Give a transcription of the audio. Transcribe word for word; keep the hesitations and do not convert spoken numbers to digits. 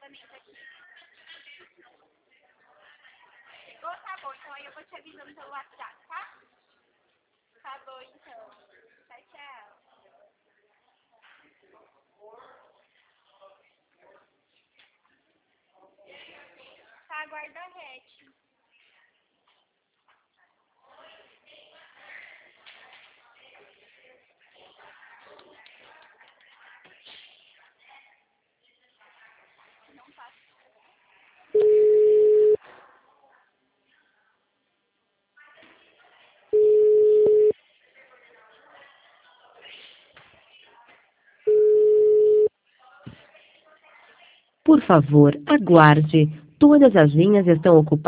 pagamento aqui. Chegou? Tá bom, então aí eu vou te avisando pelo WhatsApp, tá? Tá bom, então. Tchau, tchau. Tá, aguarda a rete. Não passa. Por favor, aguarde. Todas as linhas estão ocupadas.